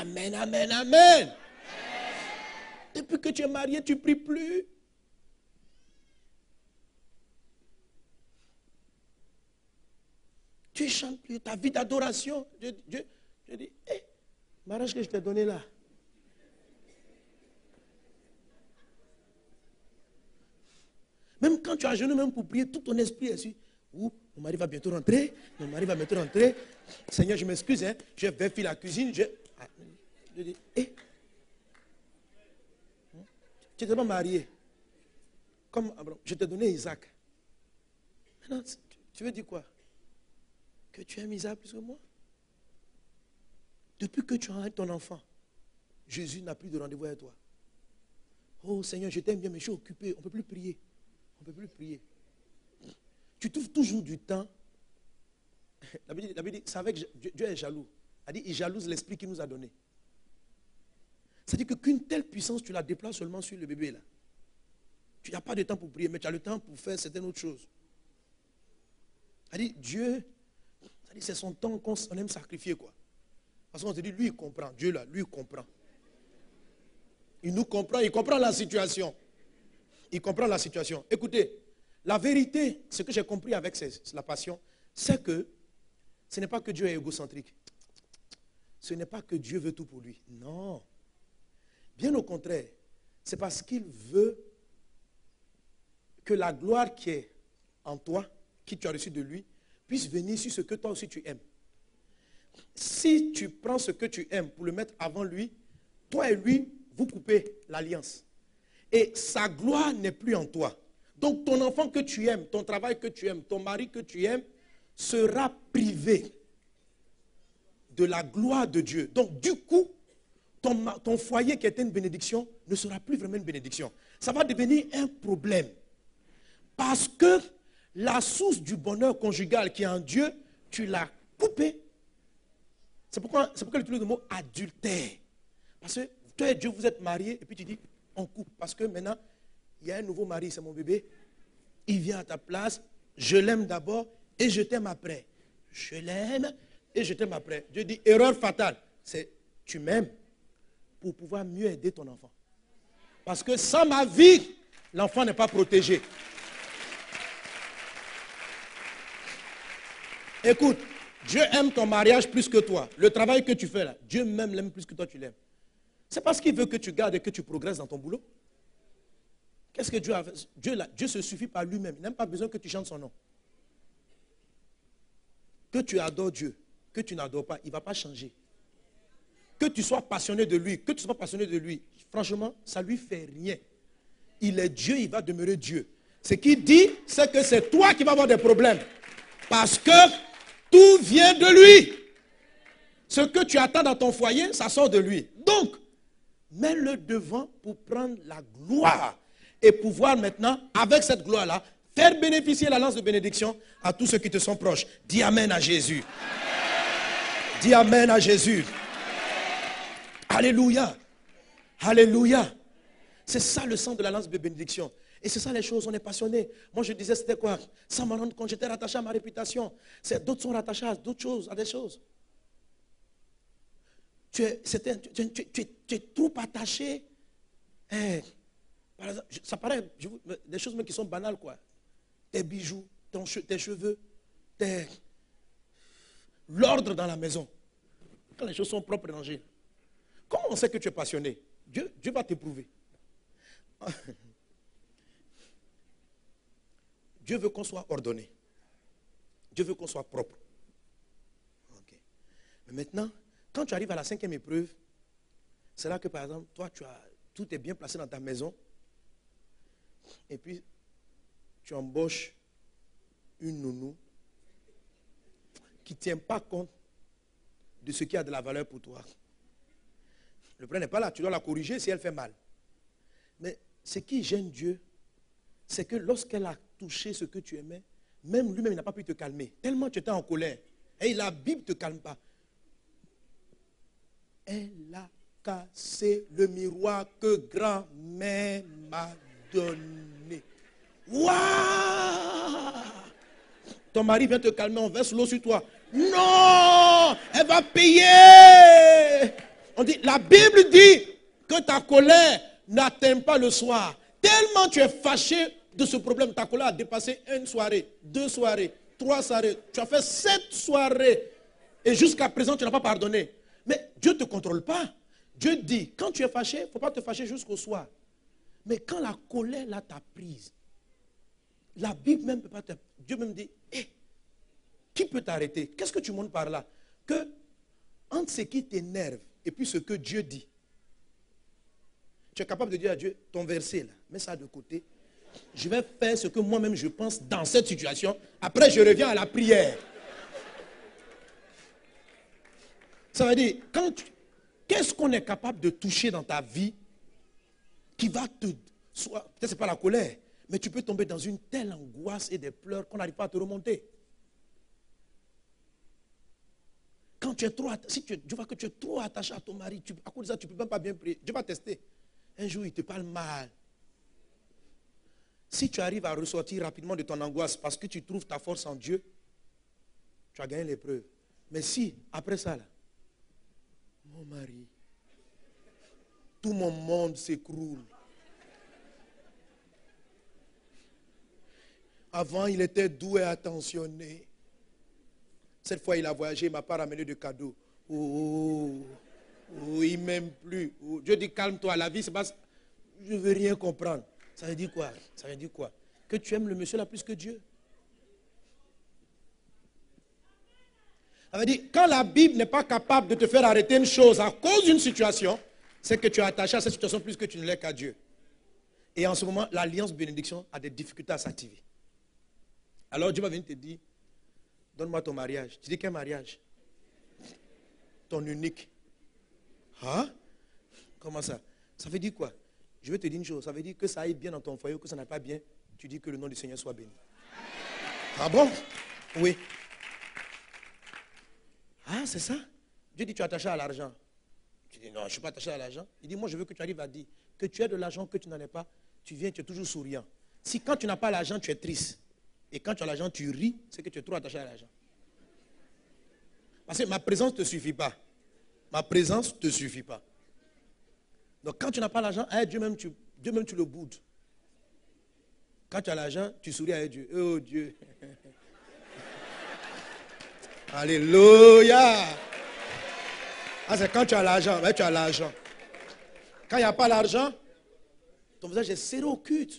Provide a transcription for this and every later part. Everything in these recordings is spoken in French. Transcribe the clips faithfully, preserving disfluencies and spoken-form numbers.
Amen, amen, amen. Depuis que tu es marié, tu ne pries plus. Tu ne chantes plus. Ta vie d'adoration. Dieu, Dieu, Dieu dit, hé, hey, mariage que je t'ai donné là. Même quand tu as jeûné, même pour prier, tout ton esprit est sur. Ouh, mon mari va bientôt rentrer. Mon mari va bientôt rentrer. Seigneur, je m'excuse, hein, je vais faire la cuisine. Je, ah, je dis, hé. Hey. Tu n'étais pas marié. Comme Abraham, je t'ai donné Isaac. Maintenant, tu veux dire quoi? Que tu aimes Isaac plus que moi? Depuis que tu as ton enfant, Jésus n'a plus de rendez-vous avec toi. Oh Seigneur, je t'aime bien, mais je suis occupé. On ne peut plus prier. On ne peut plus prier. Tu trouves toujours du temps. La Bible dit, c'est avec Dieu, Dieu est jaloux. Elle dit, il jalouse l'esprit qu'il nous a donné. C'est-à-dire que qu'une telle puissance, tu la déplaces seulement sur le bébé là. Tu n'as pas de temps pour prier, mais tu as le temps pour faire certaines autres choses. Elle dit, Dieu, c'est son temps qu'on aime sacrifier quoi. Parce qu'on se dit, lui il comprend, Dieu là, lui il comprend. Il nous comprend, il comprend la situation. Il comprend la situation. Écoutez, la vérité, ce que j'ai compris avec la passion, c'est que ce n'est pas que Dieu est égocentrique. Ce n'est pas que Dieu veut tout pour lui. Non. Bien au contraire, c'est parce qu'il veut que la gloire qui est en toi, qui tu as reçu de lui, puisse venir sur ce que toi aussi tu aimes. Si tu prends ce que tu aimes pour le mettre avant lui, toi et lui, vous coupez l'alliance. Et sa gloire n'est plus en toi. Donc ton enfant que tu aimes, ton travail que tu aimes, ton mari que tu aimes, sera privé de la gloire de Dieu. Donc du coup, ton, ton foyer qui était une bénédiction ne sera plus vraiment une bénédiction. Ça va devenir un problème. Parce que la source du bonheur conjugal qui est en Dieu, tu l'as coupé. C'est pourquoi, c'est pourquoi j'utilise le mot adultère. Parce que toi et Dieu, vous êtes mariés et puis tu dis, on coupe. Parce que maintenant, il y a un nouveau mari, c'est mon bébé. Il vient à ta place, je l'aime d'abord et je t'aime après. Je l'aime et je t'aime après. Dieu dit, erreur fatale. C'est, tu m'aimes pour pouvoir mieux aider ton enfant. Parce que sans ma vie, l'enfant n'est pas protégé. Écoute, Dieu aime ton mariage plus que toi. Le travail que tu fais là, Dieu même l'aime plus que toi tu l'aimes. C'est parce qu'il veut que tu gardes et que tu progresses dans ton boulot. Qu'est-ce que Dieu a fait? Dieu, là, Dieu se suffit par lui-même. Il n'a même pas besoin que tu chantes son nom. Que tu adores Dieu, que tu n'adores pas, il ne va pas changer. Que tu sois passionné de lui, que tu sois passionné de lui, franchement, ça ne lui fait rien. Il est Dieu, il va demeurer Dieu. Ce qu'il dit, c'est que c'est toi qui vas avoir des problèmes. Parce que tout vient de lui. Ce que tu attends dans ton foyer, ça sort de lui. Donc, mets-le devant pour prendre la gloire. Et pouvoir maintenant, avec cette gloire-là, faire bénéficier la lance de bénédiction à tous ceux qui te sont proches. Dis Amen à Jésus. Amen. Dis Amen à Jésus. Amen. Alléluia. Alléluia. C'est ça le sens de la lance de bénédiction. Et c'est ça les choses, on est passionné. Moi je disais c'était quoi? Sans m'en rendre compte, j'étais rattaché à ma réputation. D'autres sont rattachés à d'autres choses, à des choses. Tu es, tu, tu, tu, tu, tu es trop attaché. Eh, par exemple, ça paraît je, des choses même qui sont banales quoi. Tes bijoux, ton, tes cheveux, tes... l'ordre dans la maison. Quand les choses sont propres et rangées. Comment on sait que tu es passionné? Dieu, Dieu va t'éprouver. Dieu veut qu'on soit ordonné. Dieu veut qu'on soit propre. Okay. Mais maintenant, quand tu arrives à la cinquième épreuve, c'est là que par exemple, toi, tu as, tout est bien placé dans ta maison. Et puis, tu embauches une nounou qui ne tient pas compte de ce qui a de la valeur pour toi. Le problème n'est pas là. Tu dois la corriger si elle fait mal. Mais ce qui gêne Dieu, c'est que lorsqu'elle a touché ce que tu aimais, même lui-même il n'a pas pu te calmer. Tellement tu étais en colère. Et la Bible ne te calme pas. Elle a cassé le miroir que grand-mère m'a donné. Waouh! Ton mari vient te calmer, on verse l'eau sur toi. Non! Elle va payer! On dit, la Bible dit que ta colère n'atteint pas le soir. Tellement tu es fâché de ce problème, ta colère a dépassé une soirée, deux soirées, trois soirées. Tu as fait sept soirées. Et jusqu'à présent, tu n'as pas pardonné. Mais Dieu ne te contrôle pas. Dieu dit, quand tu es fâché, il ne faut pas te fâcher jusqu'au soir. Mais quand la colère là t'a prise, la Bible même peut pas te... Dieu même dit, hé, qui peut t'arrêter? Qu'est-ce que tu montres par là? Que entre ce qui t'énerve et puis ce que Dieu dit, tu es capable de dire à Dieu, ton verset là, mets ça de côté. Je vais faire ce que moi-même je pense dans cette situation. Après, je reviens à la prière. Ça veut dire, quand tu... qu'est-ce qu'on est capable de toucher dans ta vie qui va te... soit peut-être ce n'est pas la colère, mais tu peux tomber dans une telle angoisse et des pleurs qu'on n'arrive pas à te remonter. Quand tu es trop attaché, si tu, tu vois que tu es trop attaché à ton mari, tu, à cause de ça, tu ne peux même pas bien prier. Dieu va tester. Un jour, il te parle mal. Si tu arrives à ressortir rapidement de ton angoisse parce que tu trouves ta force en Dieu, tu as gagné l'épreuve. Mais si, après ça, là, mon mari, tout mon monde s'écroule. Avant, il était doux et attentionné. Cette fois, il a voyagé, il ne m'a pas ramené de cadeaux. Oh, oh, oh, il ne m'aime plus. Oh. Dieu dit, calme-toi, la vie se passe. Je ne veux rien comprendre. Ça veut dire quoi? Ça veut dire quoi? Que tu aimes le monsieur là plus que Dieu. Ça veut dire, quand la Bible n'est pas capable de te faire arrêter une chose à cause d'une situation, c'est que tu es attaché à cette situation plus que tu ne l'es qu'à Dieu. Et en ce moment, l'alliance bénédiction a des difficultés à s'activer. Alors Dieu va venir te dire, donne-moi ton mariage. Tu dis quel mariage? Ton unique. Hein? Comment ça? Ça veut dire quoi? Je vais te dire une chose. Ça veut dire que ça aille bien dans ton foyer ou que ça n'a pas bien. Tu dis que le nom du Seigneur soit béni. Ah bon? Oui. Ah, c'est ça? Dieu dit, tu es attaché à l'argent. Tu dis, non, je ne suis pas attaché à l'argent. Il dit, moi, je veux que tu arrives à dire que tu as de l'argent, que tu n'en as pas. Tu viens, tu es toujours souriant. Si quand tu n'as pas l'argent, tu es triste. Et quand tu as l'argent, tu ris, c'est que tu es trop attaché à l'argent. Parce que ma présence ne te suffit pas. Ma présence ne te suffit pas. Donc quand tu n'as pas l'argent, hein, Dieu, même, tu, Dieu même tu le boudes. Quand tu as l'argent, tu souris avec Dieu. Oh Dieu. Alléluia. Ah, c'est quand tu as l'argent. Ouais, tu as l'argent. Quand il n'y a pas l'argent, ton visage est serré au culte.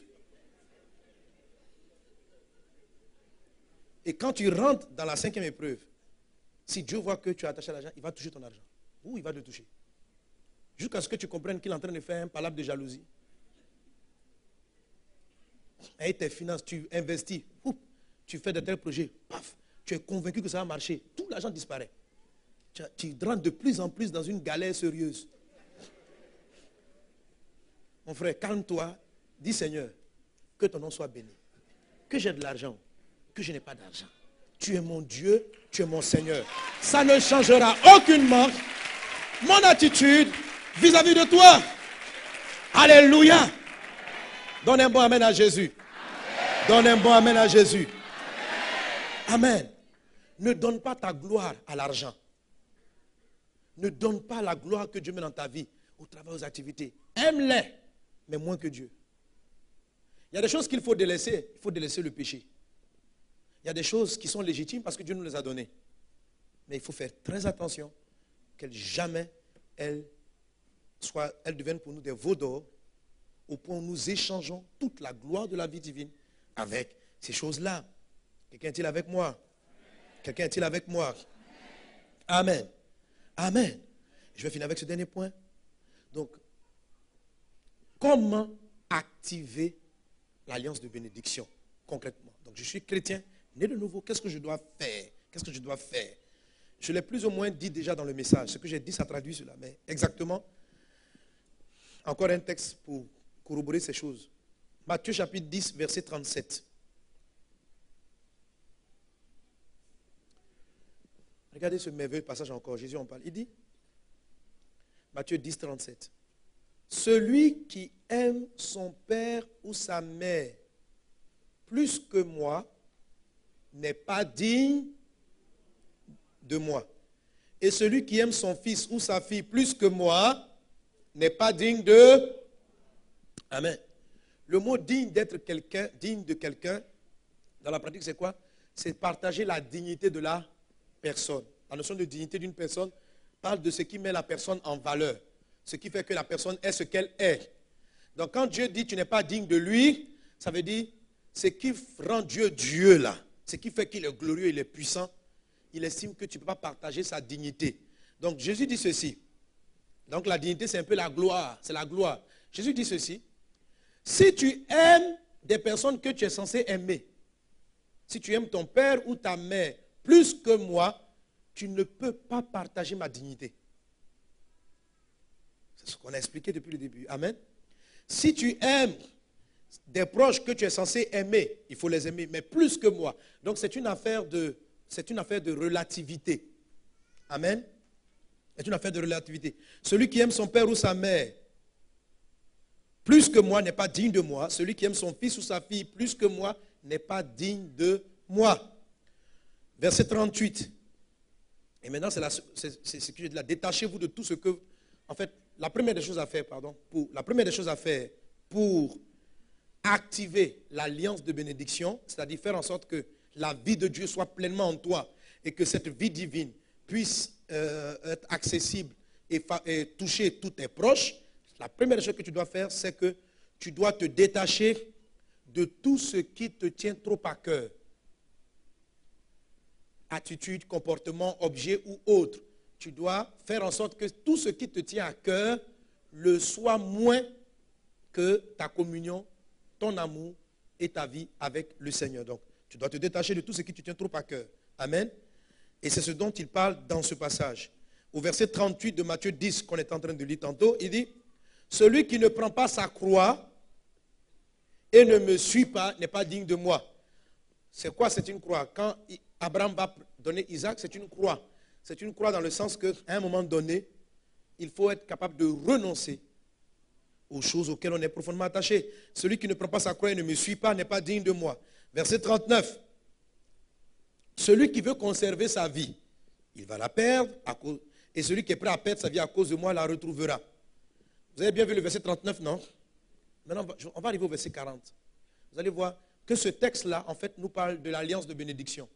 Et quand tu rentres dans la cinquième épreuve, si Dieu voit que tu es attaché à l'argent, il va toucher ton argent. Ou il va te toucher. Jusqu'à ce que tu comprennes qu'il est en train de faire un palabre de jalousie. Et tes finances, tu investis. Oup, tu fais de tels projets. Paf, tu es convaincu que ça va marcher. Tout l'argent disparaît. Tu, tu rentres de plus en plus dans une galère sérieuse. Mon frère, calme-toi. Dis Seigneur, que ton nom soit béni. Que j'ai de l'argent, que je n'ai pas d'argent. Tu es mon Dieu, tu es mon Seigneur. Ça ne changera aucunement mon attitude vis-à-vis de toi. Alléluia. Donne un bon amen à Jésus. Amen. Donne un bon amen à Jésus. Amen. Amen. Ne donne pas ta gloire à l'argent. Ne donne pas la gloire que Dieu met dans ta vie, au travail, aux activités. Aime-les, mais moins que Dieu. Il y a des choses qu'il faut délaisser. Il faut délaisser le péché. Il y a des choses qui sont légitimes parce que Dieu nous les a données. Mais il faut faire très attention qu'elles jamais elles, soient, elles deviennent pour nous des veaux d'or au point où nous échangeons toute la gloire de la vie divine avec ces choses-là. Quelqu'un est-il avec moi? Quelqu'un est-il avec moi? Amen. Amen. Je vais finir avec ce dernier point. Donc, comment activer l'alliance de bénédiction concrètement? Donc, je suis chrétien, né de nouveau. Qu'est-ce que je dois faire? Qu'est-ce que je dois faire? Je l'ai plus ou moins dit déjà dans le message. Ce que j'ai dit, ça traduit cela. Mais exactement, encore un texte pour corroborer ces choses. Matthieu chapitre dix, verset trente-sept. Regardez ce merveilleux passage encore. Jésus en parle. Il dit, Matthieu dix, trente-sept. Celui qui aime son père ou sa mère plus que moi n'est pas digne de moi. Et celui qui aime son fils ou sa fille plus que moi n'est pas digne de... Amen. Le mot digne d'être quelqu'un, digne de quelqu'un, dans la pratique, c'est quoi? C'est partager la dignité de la personne. La notion de dignité d'une personne parle de ce qui met la personne en valeur. Ce qui fait que la personne est ce qu'elle est. Donc quand Dieu dit tu n'es pas digne de lui, ça veut dire ce qui rend Dieu Dieu là, ce qui fait qu'il est glorieux, il est puissant, il estime que tu ne peux pas partager sa dignité. Donc Jésus dit ceci. Donc la dignité c'est un peu la gloire, c'est la gloire. Jésus dit ceci. Si tu aimes des personnes que tu es censé aimer, si tu aimes ton père ou ta mère plus que moi, tu ne peux pas partager ma dignité. C'est ce qu'on a expliqué depuis le début. Amen. Si tu aimes des proches que tu es censé aimer, il faut les aimer, mais plus que moi. Donc c'est une affaire de, c'est une affaire de relativité. Amen. C'est une affaire de relativité. Celui qui aime son père ou sa mère plus que moi n'est pas digne de moi. Celui qui aime son fils ou sa fille plus que moi n'est pas digne de moi. Verset trente-huit. Et maintenant, c'est, la, c'est, c'est ce que je dis là. Détachez-vous de tout ce que... En fait, la première des choses à faire, pardon, pour, la première des choses à faire pour activer l'alliance de bénédiction, c'est-à-dire faire en sorte que la vie de Dieu soit pleinement en toi et que cette vie divine puisse euh, être accessible et, et toucher tous tes proches, la première chose que tu dois faire, c'est que tu dois te détacher de tout ce qui te tient trop à cœur. Attitude, comportement, objet ou autre. Tu dois faire en sorte que tout ce qui te tient à cœur le soit moins que ta communion, ton amour et ta vie avec le Seigneur. Donc, tu dois te détacher de tout ce qui te tient trop à cœur. Amen. Et c'est ce dont il parle dans ce passage. Au verset trente-huit de Matthieu dix, qu'on est en train de lire tantôt, il dit... Celui qui ne prend pas sa croix et ne me suit pas n'est pas digne de moi. C'est quoi, c'est une croix? Quand Abraham va donner Isaac, c'est une croix. C'est une croix dans le sens qu'à un moment donné, il faut être capable de renoncer aux choses auxquelles on est profondément attaché. Celui qui ne prend pas sa croix et ne me suit pas n'est pas digne de moi. Verset trente-neuf. Celui qui veut conserver sa vie, il va la perdre, à cause, et celui qui est prêt à perdre sa vie à cause de moi la retrouvera. Vous avez bien vu le verset trente-neuf, non? Maintenant, on va arriver au verset quarante. Vous allez voir que ce texte-là, en fait, nous parle de l'alliance de bénédiction.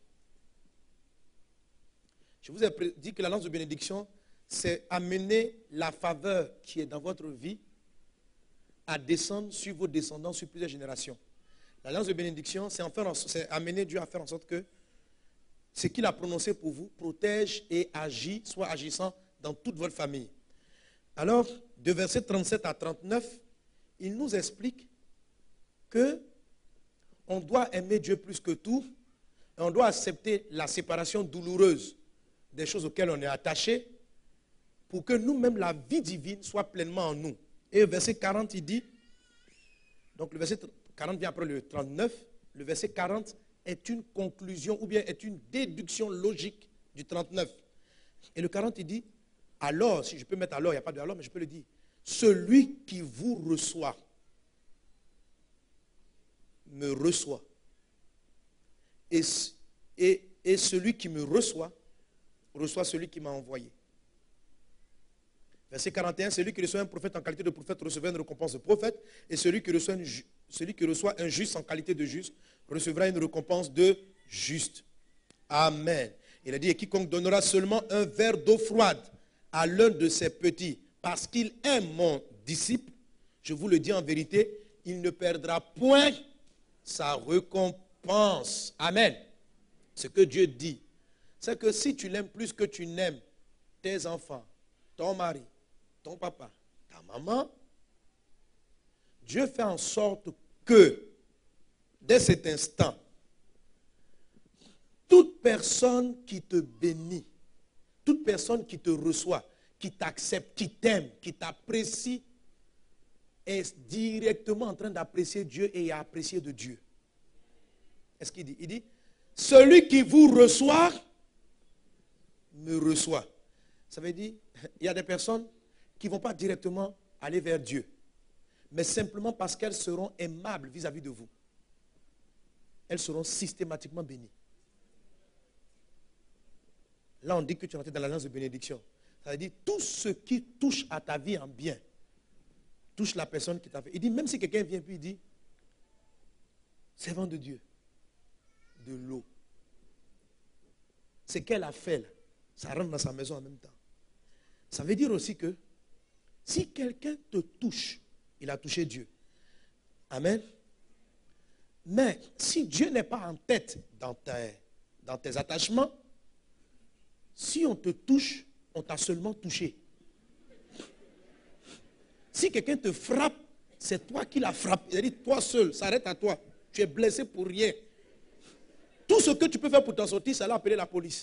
Je vous ai dit que l'alliance de bénédiction, c'est amener la faveur qui est dans votre vie à descendre sur vos descendants sur plusieurs générations. L'alliance de bénédiction, c'est, en faire, c'est amener Dieu à faire en sorte que ce qu'il a prononcé pour vous protège et agit, soit agissant dans toute votre famille. Alors, de verset trente-sept à trente-neuf, il nous explique que on doit aimer Dieu plus que tout, et on doit accepter la séparation douloureuse des choses auxquelles on est attaché, pour que nous-mêmes, la vie divine soit pleinement en nous. Et le verset quarante, il dit, donc le verset quarante vient après le trente-neuf, le verset quarante est une conclusion, ou bien est une déduction logique du trente-neuf. Et le quarante, il dit, alors, si je peux mettre alors, il n'y a pas de alors, mais je peux le dire. Celui qui vous reçoit, me reçoit. Et, et, et celui qui me reçoit, reçoit celui qui m'a envoyé. Verset quarante et un, celui qui reçoit un prophète en qualité de prophète recevra une récompense de prophète. Et celui qui reçoit, une, celui qui reçoit un juste en qualité de juste recevra une récompense de juste. Amen. Il a dit, et quiconque donnera seulement un verre d'eau froide à l'un de ses petits, parce qu'il aime mon disciple, je vous le dis en vérité, il ne perdra point sa récompense. Amen. Ce que Dieu dit, c'est que si tu l'aimes plus que tu n'aimes tes enfants, ton mari, ton papa, ta maman, Dieu fait en sorte que, dès cet instant, toute personne qui te bénit, toute personne qui te reçoit, qui t'accepte, qui t'aime, qui t'apprécie, est directement en train d'apprécier Dieu et à apprécier de Dieu. Est-ce qu'il dit? Il dit, celui qui vous reçoit, me reçoit. Ça veut dire, il y a des personnes qui ne vont pas directement aller vers Dieu, mais simplement parce qu'elles seront aimables vis-à-vis de vous. Elles seront systématiquement bénies. Là, on dit que tu es entré dans l'alliance de bénédiction. Ça veut dire tout ce qui touche à ta vie en bien, touche la personne qui t'a fait. Il dit, même si quelqu'un vient puis il dit, servant de Dieu, de l'eau. Ce qu'elle a fait, là, ça rentre dans sa maison en même temps. Ça veut dire aussi que si quelqu'un te touche, il a touché Dieu. Amen. Mais si Dieu n'est pas en tête dans tes, dans tes attachements, si on te touche, on t'a seulement touché. Si quelqu'un te frappe, c'est toi qui l'as frappé. Il a dit, toi seul, ça arrête à toi. Tu es blessé pour rien. Tout ce que tu peux faire pour t'en sortir, c'est aller appeler la police.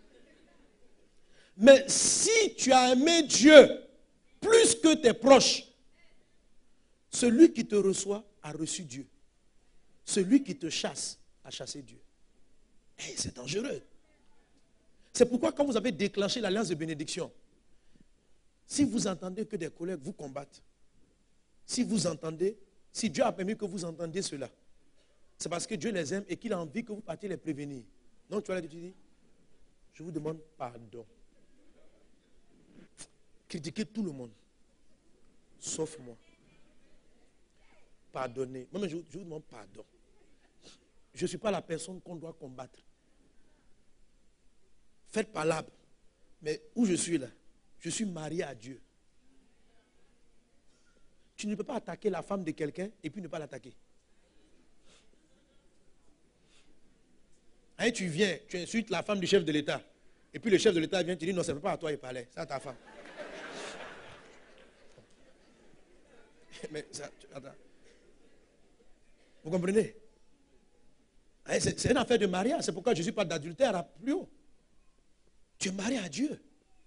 Mais si tu as aimé Dieu plus que tes proches, celui qui te reçoit a reçu Dieu. Celui qui te chasse a chassé Dieu. Hey, c'est dangereux. C'est pourquoi quand vous avez déclenché l'alliance de bénédiction, si vous entendez que des collègues vous combattent, si vous entendez, si Dieu a permis que vous entendiez cela, c'est parce que Dieu les aime et qu'il a envie que vous partiez les prévenir. Donc tu vois là que tu dis, je vous demande pardon. Critiquez tout le monde, sauf moi. Pardonnez. Moi, je, je vous demande pardon. Je ne suis pas la personne qu'on doit combattre. Faites palabre. Mais où je suis là, je suis marié à Dieu. Tu ne peux pas attaquer la femme de quelqu'un et puis ne pas l'attaquer. Hein, tu viens, tu insultes la femme du chef de l'État. Et puis le chef de l'État vient te dire, non, ce n'est pas à toi il parlait, c'est à ta femme. Mais ça, attends. Vous comprenez? Hein, c'est, c'est une affaire de mariage, c'est pourquoi je ne suis pas d'adultère à plus haut. Tu es marié à Dieu.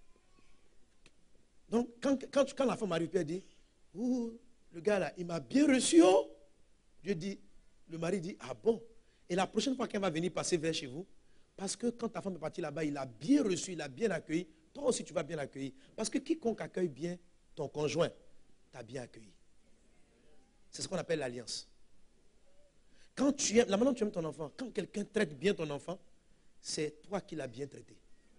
Donc, quand, quand, quand la femme arrive, elle dit, ouh, le gars là, il m'a bien reçu. Oh. Dieu dit, le mari dit, ah bon? Et la prochaine fois qu'elle va venir passer vers chez vous, parce que quand ta femme est partie là-bas, il a bien reçu, il a bien accueilli, toi aussi tu vas bien l'accueillir. Parce que quiconque accueille bien ton conjoint, t'a bien accueilli. C'est ce qu'on appelle l'alliance. Quand tu aimes, la manière dont tu aimes ton enfant, quand quelqu'un traite bien ton enfant, c'est toi qui l'as bien traité.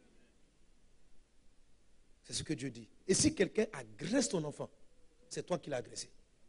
C'est ce que Dieu dit. Et si quelqu'un agresse ton enfant, c'est toi qui l'as agressé.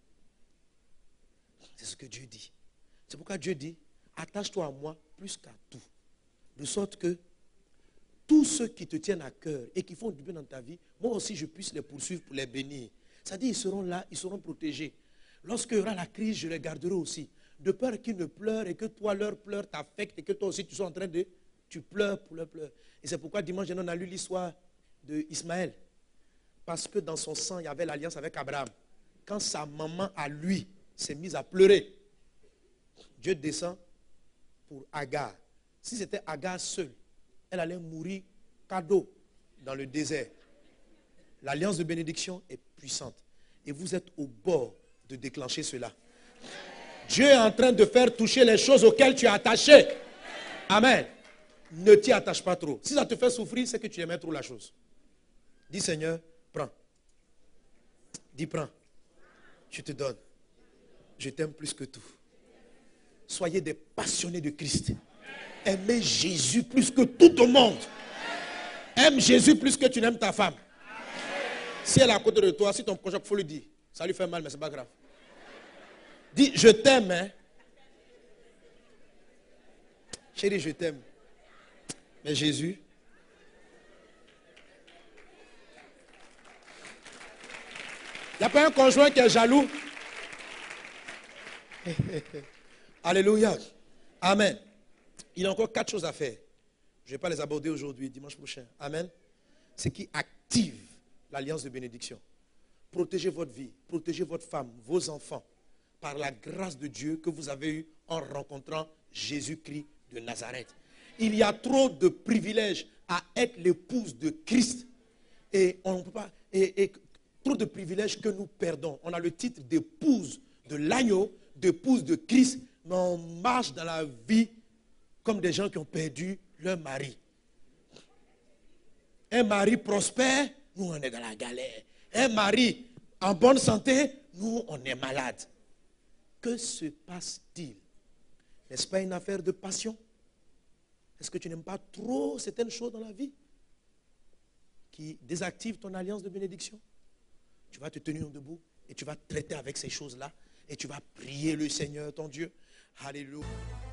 C'est ce que Dieu dit. C'est pourquoi Dieu dit, attache-toi à moi plus qu'à tout. De sorte que tous ceux qui te tiennent à cœur et qui font du bien dans ta vie, moi aussi je puisse les poursuivre pour les bénir. C'est-à-dire ils seront là, ils seront protégés. Lorsqu'il y aura la crise, je les garderai aussi. De peur qu'ils ne pleurent et que toi, leur pleurs t'affectent et que toi aussi tu sois en train de... Tu pleures pour leur pleurs. Et c'est pourquoi dimanche, on a lu l'histoire d'Ismaël. Parce que dans son sang, il y avait l'alliance avec Abraham. Quand sa maman à lui s'est mise à pleurer, Dieu descend pour Agar. Si c'était Agar seule, elle allait mourir cadeau dans le désert. L'alliance de bénédiction est puissante. Et vous êtes au bord de déclencher cela. Dieu est en train de faire toucher les choses auxquelles tu es attaché. Amen. Ne t'y attache pas trop. Si ça te fait souffrir, c'est que tu aimais trop la chose. Dis Seigneur, prends. Dis prends. Je te donne. Je t'aime plus que tout. Soyez des passionnés de Christ. Aimez Jésus plus que tout au monde. Aime Jésus plus que tu n'aimes ta femme. Si elle est à côté de toi, si ton conjoint, il faut lui dire. Ça lui fait mal, mais ce n'est pas grave. Dis, je t'aime. Hein? Chérie, je t'aime. Mais Jésus, il n'y a pas un conjoint qui est jaloux. Alléluia. Amen. Il y a encore quatre choses à faire. Je ne vais pas les aborder aujourd'hui, dimanche prochain. Amen. Ce qui active l'alliance de bénédiction. Protégez votre vie, protégez votre femme, vos enfants, par la grâce de Dieu que vous avez eue en rencontrant Jésus-Christ de Nazareth. Il y a trop de privilèges à être l'épouse de Christ. Et on ne peut pas. Et, et trop de privilèges que nous perdons. On a le titre d'épouse de l'agneau, d'épouse de Christ, mais on marche dans la vie comme des gens qui ont perdu leur mari. Un mari prospère, nous on est dans la galère. Un mari en bonne santé, nous on est malade. Que se passe-t-il? N'est-ce pas une affaire de passion? Est-ce que tu n'aimes pas trop certaines choses dans la vie? qui désactivent ton alliance de bénédiction. Tu vas te tenir debout et tu vas traiter avec ces choses-là et tu vas prier le Seigneur, ton Dieu. Alléluia.